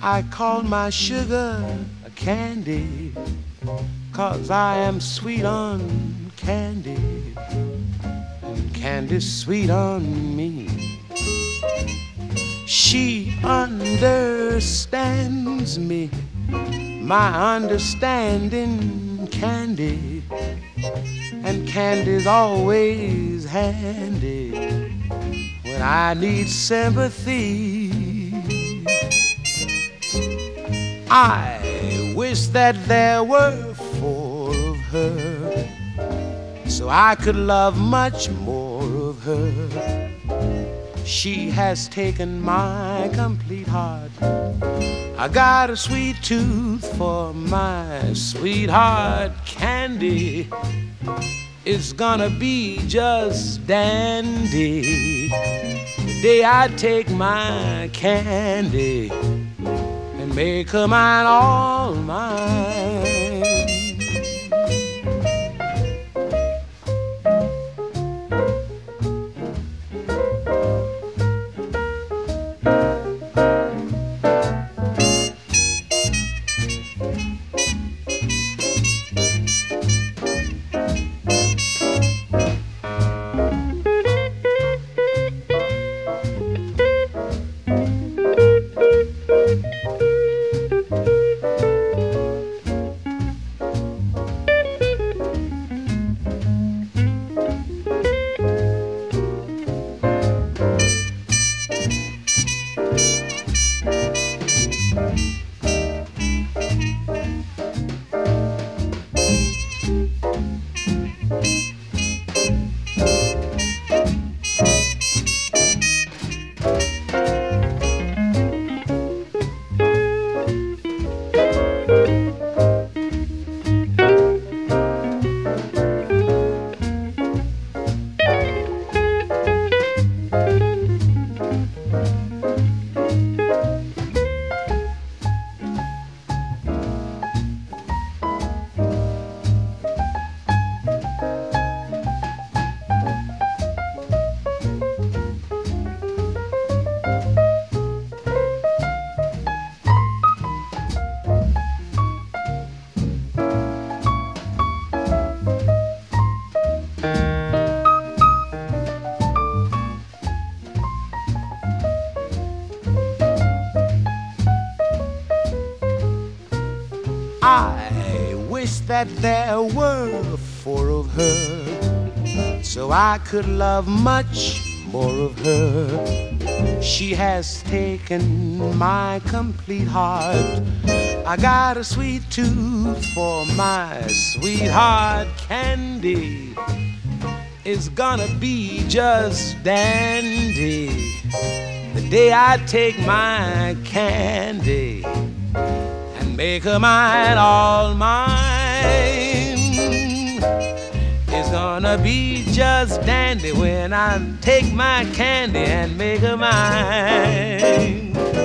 I call my sugar a candy, 'cause I am sweet on candy, and candy's sweet on me. She understands me, my understanding candy, and candy's always handy when I need sympathy. I wish that there were four of her, so I could love much more of her. She has taken my complete heart. I got a sweet tooth for my sweetheart. Candy is gonna be just dandy the day I take my candy and make her mine, all mine. I wish that there were four of her, so I could love much more of her. She has taken my complete heart. I got a sweet tooth for my sweetheart. Candy is gonna be just dandy the day I take my candy and make her mine, all mine. It's gonna be just dandy when I take my candy and make her mine.